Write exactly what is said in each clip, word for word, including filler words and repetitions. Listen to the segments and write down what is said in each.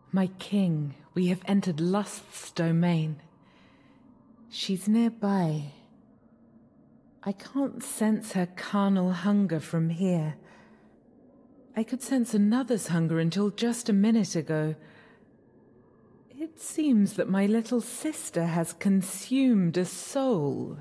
My king, we have entered Lust's domain. She's nearby. I can't sense her carnal hunger from here. I could sense another's hunger until just a minute ago. It seems that my little sister has consumed a soul.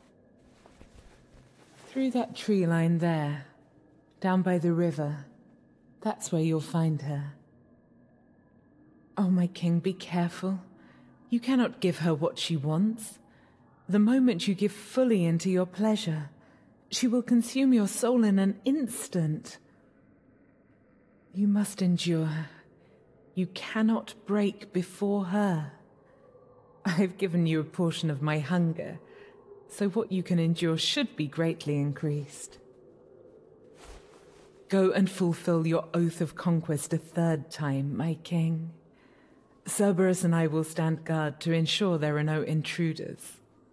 Through that tree line there, down by the river, that's where you'll find her. Oh, my king, be careful. You cannot give her what she wants. The moment you give fully into your pleasure, she will consume your soul in an instant. You must endure. You cannot break before her. I've given you a portion of my hunger, so what you can endure should be greatly increased. Go and fulfill your oath of conquest a third time, my king. Cerberus and I will stand guard to ensure there are no intruders.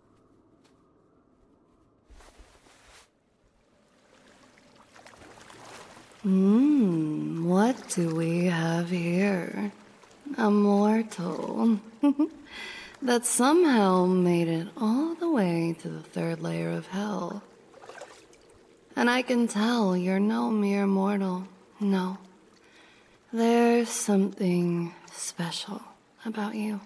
Hmm, what do we have here? A mortal that somehow made it all the way to the third layer of hell. And I can tell you're no mere mortal. No. There's something special about you.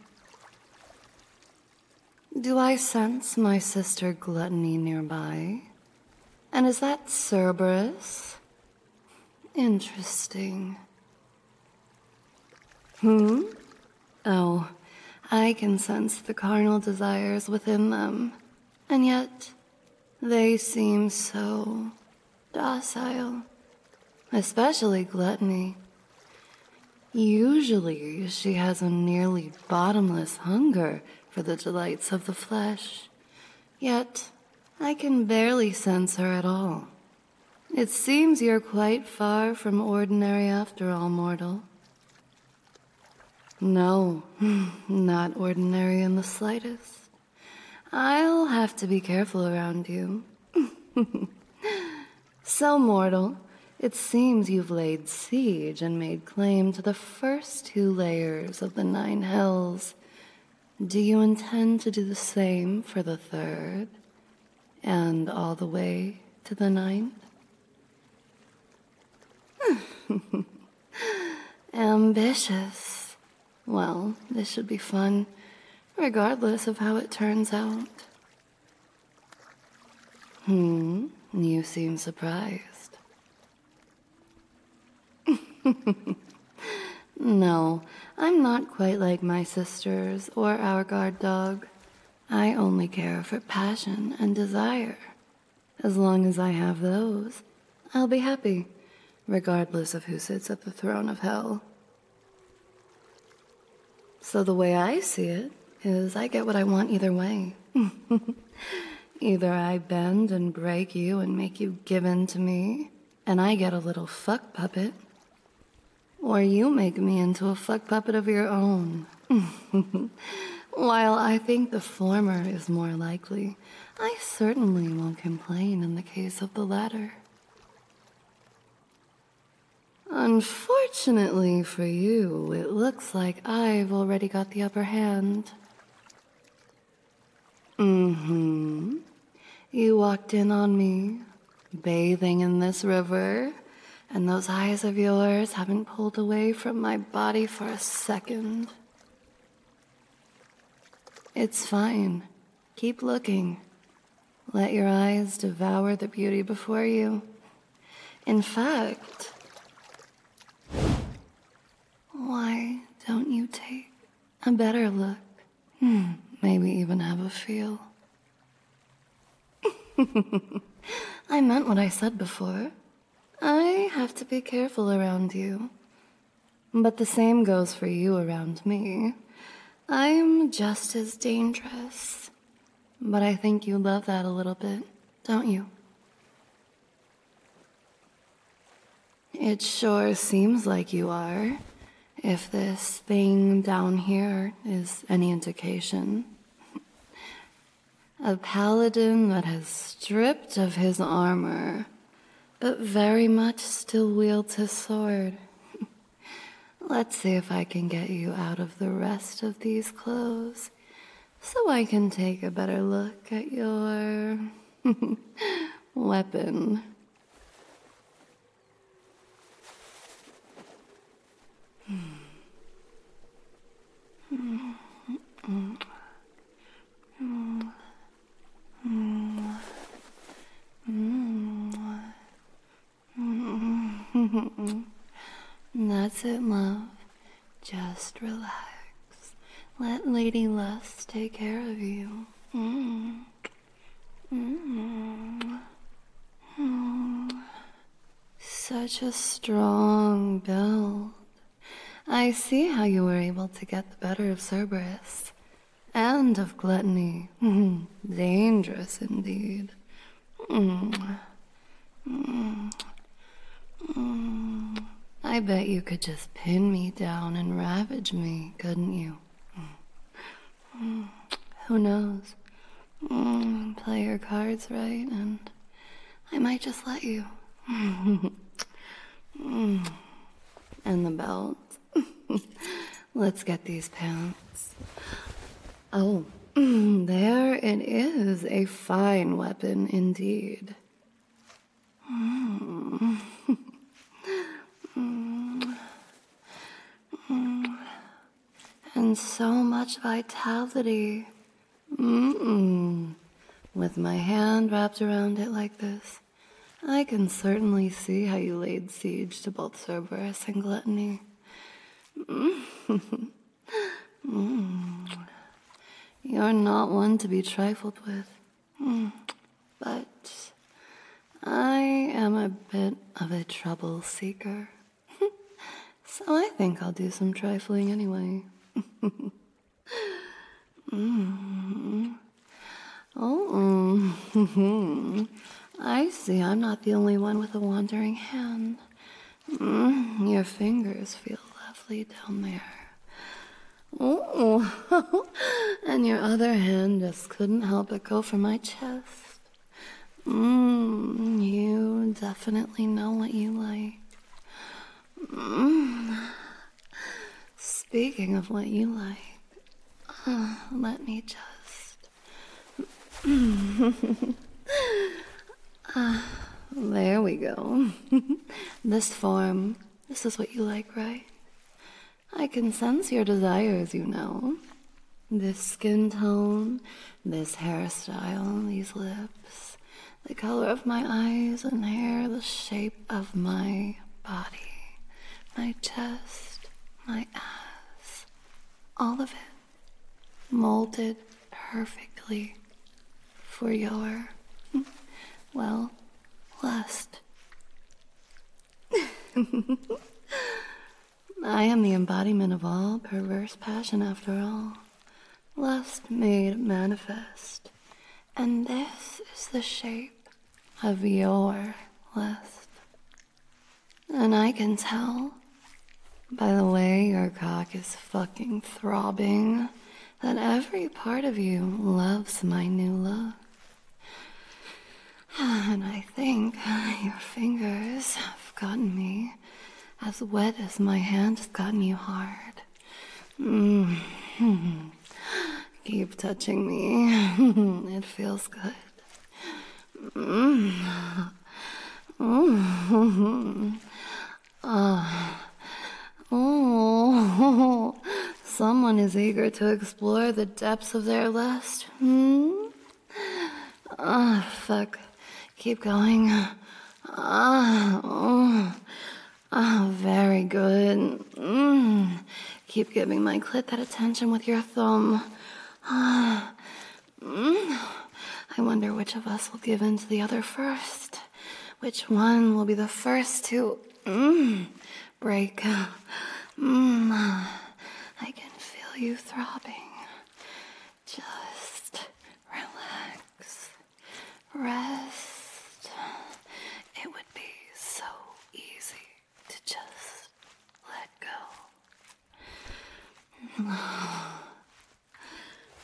Do I sense my sister Gluttony nearby? And is that Cerberus? Interesting. Hmm? Oh, I can sense the carnal desires within them, and yet they seem so docile, especially Gluttony. Usually she has a nearly bottomless hunger for the delights of the flesh, yet I can barely sense her at all. It seems you're quite far from ordinary after all, mortal. No, not ordinary in the slightest. I'll have to be careful around you. So, mortal, it seems you've laid siege and made claim to the first two layers of the nine hells. Do you intend to do the same for the third, and all the way to the ninth? Ambitious. Well, this should be fun, regardless of how it turns out. Hmm, you seem surprised. No, I'm not quite like my sisters or our guard dog. I only care for passion and desire. As long as I have those, I'll be happy, regardless of who sits at the throne of hell. So the way I see it is I get what I want either way. Either I bend and break you and make you give in to me, and I get a little fuck puppet, or you make me into a fuck puppet of your own. While I think the former is more likely, I certainly won't complain in the case of the latter. Unfortunately for you, it looks like I've already got the upper hand. Mm-hmm. You walked in on me, bathing in this river, and those eyes of yours haven't pulled away from my body for a second. It's fine. Keep looking. Let your eyes devour the beauty before you. In fact, why don't you take a better look? Hmm, maybe even have a feel. I meant what I said before. I have to be careful around you. But the same goes for you around me. I'm just as dangerous. But I think you love that a little bit, don't you? It sure seems like you are, if this thing down here is any indication. A paladin that has stripped of his armor, but very much still wields his sword. Let's see if I can get you out of the rest of these clothes so I can take a better look at your weapon. That's it, love. Just relax. Let Lady Lust take care of you. Mm. Mm. Mm. Such a strong build. I see how you were able to get the better of Cerberus. And of gluttony. Dangerous indeed. Mm. Mm. Mm. I bet you could just pin me down and ravage me, couldn't you? Mm. Who knows? Mm. Play your cards right, and I might just let you. Mm. And the belt. Let's get these pants. Oh, there it is. A fine weapon indeed. Mm. Mm. Mm. And so much vitality. Mm-mm. With my hand wrapped around it like this, I can certainly see how you laid siege to both Cerberus and Gluttony. Mm. Mm. You're not one to be trifled with. Mm. But I am a bit of a trouble seeker. So I think I'll do some trifling anyway. mm. Oh, mm. I see I'm not the only one with a wandering hand. Mm. Your fingers feel lovely down there. Oh, and your other hand just couldn't help but go for my chest. Mmm, you definitely know what you like. Mm. Speaking of what you like, uh, let me just... uh, there we go. This form, this is what you like, right? I can sense your desires, you know. This skin tone, this hairstyle, these lips, the color of my eyes and hair, the shape of my body, my chest, my ass, all of it molded perfectly for your, well, lust. I am the embodiment of all perverse passion after all. Lust made manifest. And this is the shape of your lust. And I can tell by the way your cock is fucking throbbing that every part of you loves my new look. And I think your fingers have gotten me as wet as my hand has gotten you hard. Mm-hmm. Keep touching me. It feels good. Mm-hmm. Mm-hmm. Ah. Oh. Someone is eager to explore the depths of their lust. Hmm? Ah, oh, fuck. Keep going. Ah, oh. Ah, very good. Mm. Keep giving my clit that attention with your thumb. Ah. Mm. I wonder which of us will give in to the other first. Which one will be the first to mm, break? Mm. I can feel you throbbing. Just relax. Rest. It would be so easy to just let go.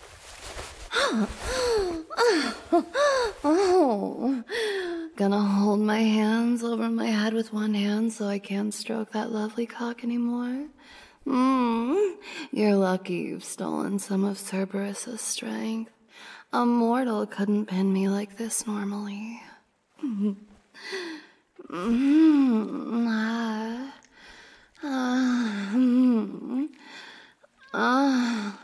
Oh, gonna hold hold my hands over my head with one hand so I can't stroke that lovely cock anymore? Mmm, you're lucky you've stolen some of Cerberus's strength. A mortal couldn't pin me like this normally. Mmm, ah, ah, mm, ah,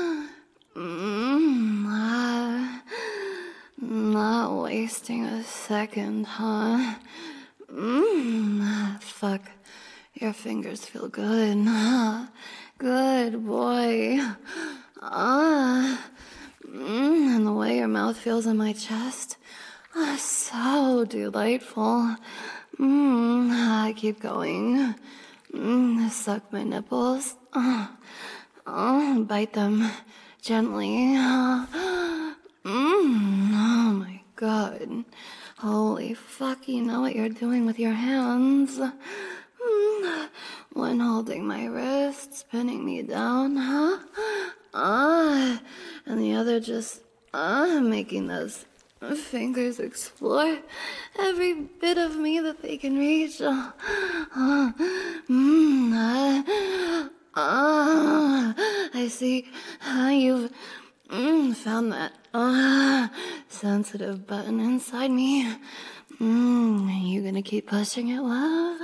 mm, ah. Not wasting a second, huh? Mmm, fuck. Your fingers feel good. Good boy. Ah, mm, and the way your mouth feels in my chest. Ah, so delightful. Mmm, ah, keep going. Mmm, suck my nipples. Ah, oh, bite them gently. Ah, mmm, oh my god. Holy fuck, you know what you're doing with your hands. Mm, one holding my wrists, pinning me down, huh? Ah, and the other just, ah, making those fingers explore every bit of me that they can reach. Ah, ah, mm, ah, ah, I see how you've mm, found that ah, sensitive button inside me. Mm, you gonna keep pushing it, love?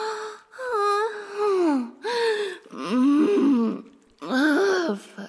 Mm, oh, fuck.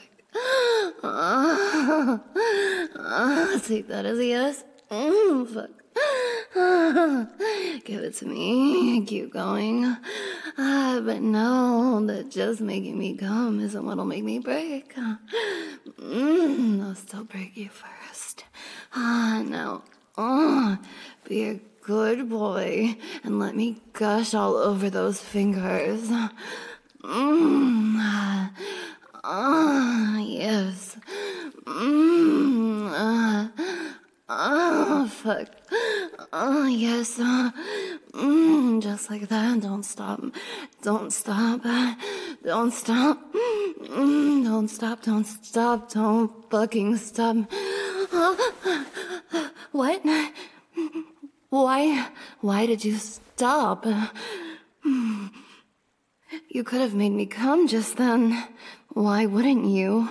Ah, ah, take that as a yes. Mm, fuck. Ah, give it to me. Keep going. Ah, but no, that just making me come isn't what'll make me break. Mm, I'll still break you first. Ah, now, oh, be a good boy and let me gush all over those fingers. Mmm. Ah, ah, yes. Mmm. Ah, ah, fuck. Oh, yes. Uh, mmm. Just like that. Don't stop. Don't stop. Don't stop. Mm, don't stop. Don't stop. Don't fucking stop. Uh, what? Why? Why did you stop? You could have made me come just then. Why wouldn't you?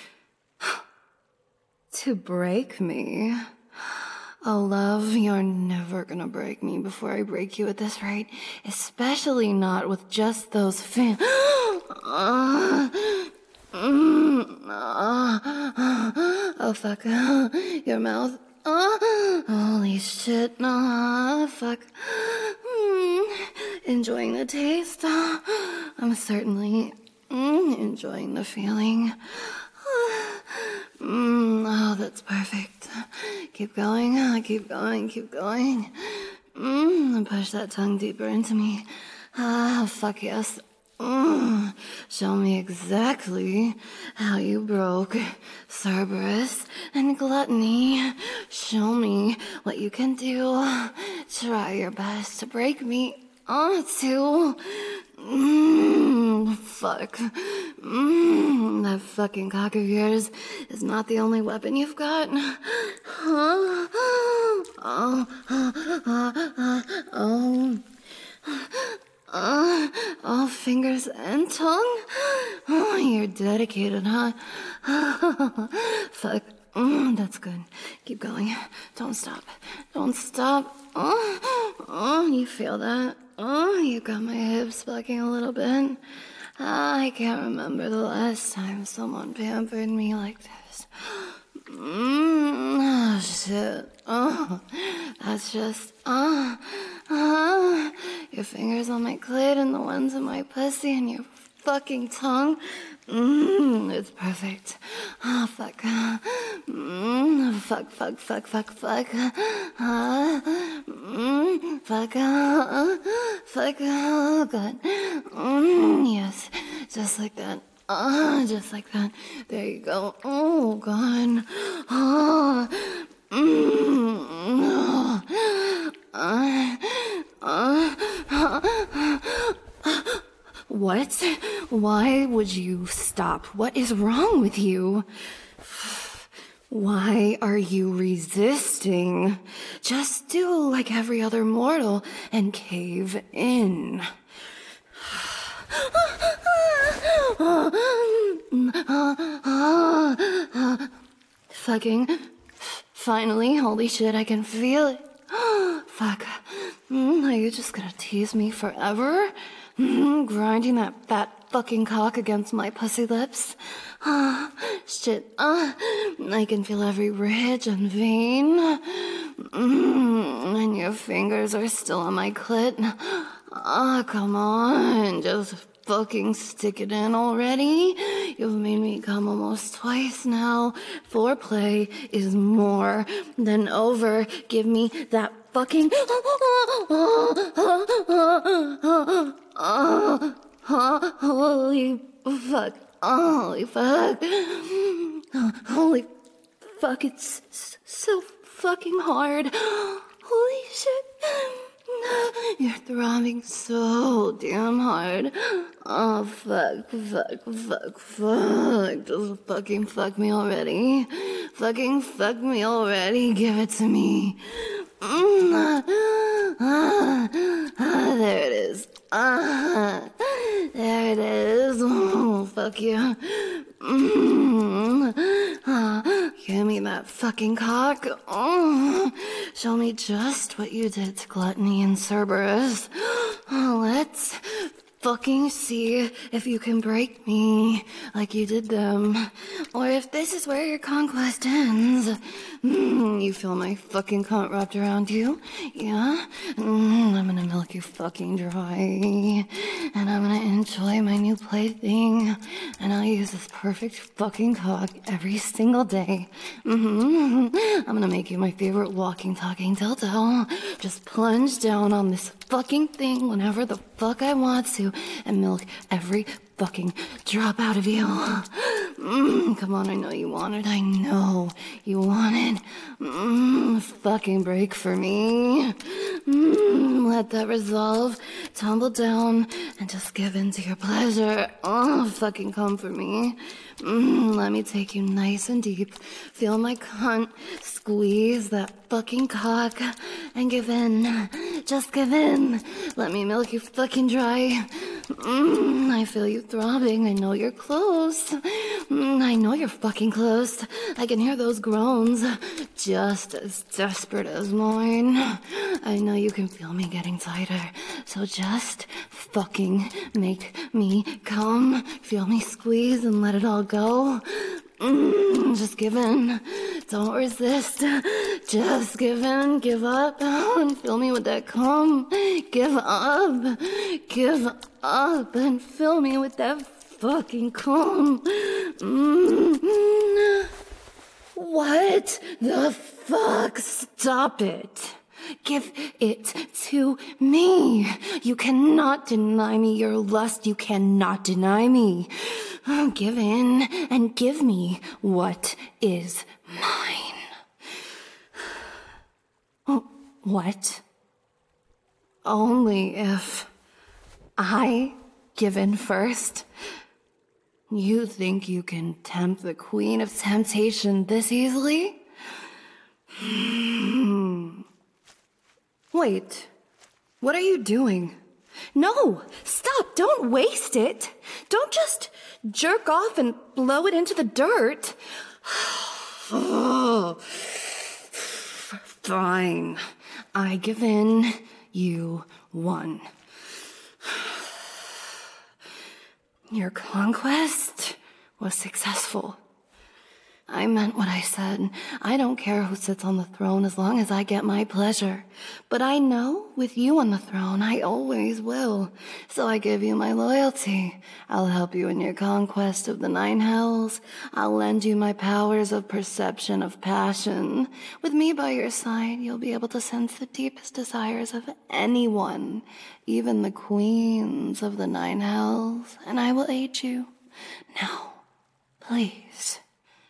To break me. Oh, love, you're never gonna break me before I break you at this rate. Especially not with just those fin- uh, mm, uh, oh, fuck. Your mouth. Oh, holy shit. Oh, fuck. Mm, enjoying the taste. I'm certainly mm, enjoying the feeling. Mm, oh, that's perfect. Keep going, keep going, keep going. Mm, push that tongue deeper into me. Ah, fuck yes. Mm, show me exactly how you broke Cerberus and Gluttony. Show me what you can do. Try your best to break me. Oh, too. Mmm, fuck. Mmm, that fucking cock of yours is not the only weapon you've got. Huh? Oh, oh, oh, oh. Uh, all fingers and tongue? Oh, you're dedicated, huh? Fuck. Mm, that's good. Keep going. Don't stop. Don't stop. Oh, oh, you feel that? Oh, you got my hips bucking a little bit. I can't remember the last time someone pampered me like this. Mm, oh, shit. Oh, that's just, oh, oh, your fingers on my clit and the ones in my pussy and your fucking tongue. Mmm, it's perfect. Oh, fuck. Mmm, fuck, fuck, fuck, fuck, fuck. Uh, mmm, fuck. Uh, fuck. Oh, God. Mmm, yes. Just like that. Ah, uh, just like that. There you go. Oh, God. Oh, mmm. Oh. Uh, uh, uh, uh. What? Why would you stop? What is wrong with you? Why are you resisting? Just do like every other mortal and cave in. Fucking. Finally, holy shit, I can feel it. Fuck. Mm, are you just gonna tease me forever? Mm, grinding that fat fucking cock against my pussy lips? Ah, shit. Ah, I can feel every ridge and vein. Mm, and your fingers are still on my clit. Ah, come on, just fucking stick it in already. You've made me come almost twice now. Foreplay is more than over. Give me that fucking... Holy fuck. Holy fuck. Holy fuck, it's so fucking hard. Holy shit. You're throbbing so damn hard. Oh, fuck, fuck, fuck, fuck. Just fucking fuck me already. Fucking fuck me already. Give it to me. Mm, ah, ah, ah, there it is. Ah, there it is. Oh, fuck you. Mm, ah, give me that fucking cock. Oh, show me just what you did to Gluttony and Cerberus. Oh, let's fucking see if you can break me like you did them. Or if this is where your conquest ends. Mm, you feel my fucking cunt wrapped around you? Yeah? Mm, I'm gonna milk you fucking dry. And I'm gonna enjoy my new plaything. And I'll use this perfect fucking cock every single day. Mm-hmm. I'm gonna make you my favorite walking, talking dildo. Just plunge down on this fucking thing whenever the fuck I want to and milk every fucking drop out of you. Mm, come on, I know you want it. I know you want it. Mm, fucking break for me. Mm, let that resolve tumble down and just give in to your pleasure. Oh, fucking come for me. Mm, let me take you nice and deep. Feel my cunt. Squeeze that fucking cock and give in. Just give in. Let me milk you fucking dry. Mm, I feel you throbbing. I know you're close. Mm, I know you're fucking close. I can hear those groans. Just as desperate as mine. I know you can feel me getting tighter. So just fucking make me come. Feel me squeeze and let it all go. Mm, just give in. Don't resist. Just give in. Give up. And fill me with that cum. Give up. Give up and fill me with that fucking cum. Mm. What the fuck? Stop it. Give it to me. You cannot deny me your lust. You cannot deny me. Give in and give me what is mine. What? Only if I give in first? You think you can tempt the queen of temptation this easily? Wait, what are you doing? No, stop, don't waste it. Don't just jerk off and blow it into the dirt. Fine, I give in, you won. Your conquest was successful. I meant what I said. I don't care who sits on the throne as long as I get my pleasure. But I know with you on the throne, I always will. So I give you my loyalty. I'll help you in your conquest of the nine hells. I'll lend you my powers of perception of passion. With me by your side, you'll be able to sense the deepest desires of anyone, even the queens of the nine hells. And I will aid you. Now, please.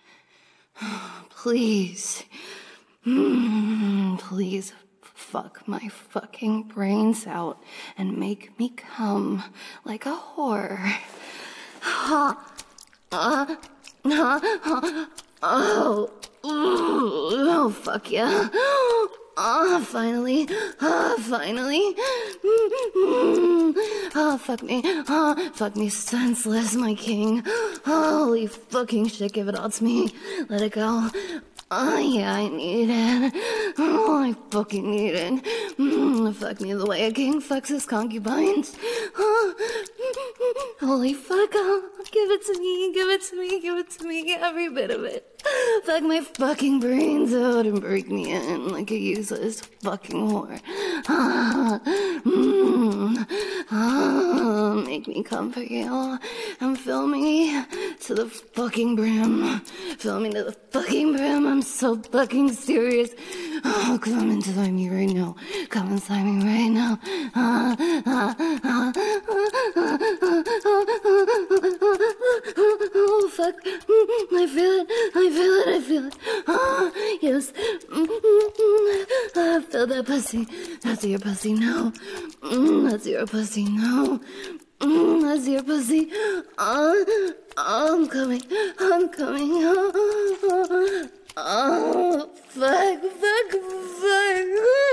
Please, mm, please fuck my fucking brains out and make me come like a whore. Ha, uh, uh, uh, oh. Oh, fuck yeah. Oh, finally. Oh, finally. Oh, fuck me. Oh, fuck me senseless, my king. Holy fucking shit, give it all to me. Let it go. Oh, yeah, I need it. Oh, I fucking need it. Mm, fuck me the way a king fucks his concubines. Oh, holy fuck. Oh, give it to me, give it to me, give it to me, every bit of it. Fuck my fucking brains out and break me in like a useless fucking whore. Ah, mm, ah, make me come for you and fill me to the fucking brim. Fill me to the fucking brim. I'm so fucking serious. Oh, come inside me right now. Come inside me right now. Ah, ah, ah, ah, oh, fuck. I feel it. I feel it. I feel it. Ah, yes. I feel that pussy. That's your pussy now. That's your pussy now. That's your pussy. Oh, I'm coming. I'm coming. Oh, oh fuck, fuck, fuck.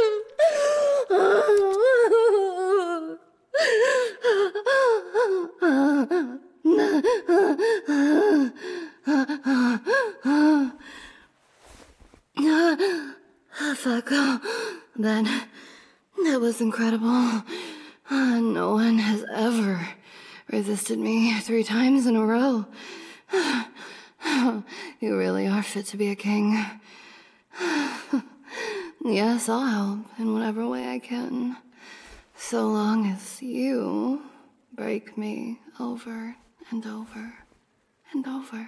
Fuck. That, that was incredible. Uh, no one has ever resisted me three times in a row. You really are fit to be a king. Yes, I'll help in whatever way I can, so long as you break me over and over and over.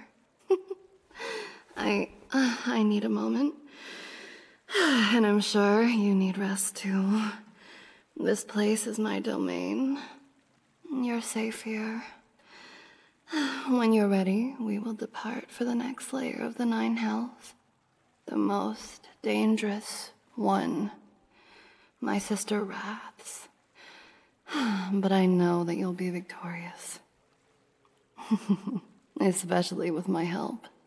I, uh, I need a moment, and I'm sure you need rest too. This place is my domain. You're safe here. When you're ready, we will depart for the next layer of the Nine Hells. The most dangerous one. My sister Wrath's. But I know that you'll be victorious. Especially with my help.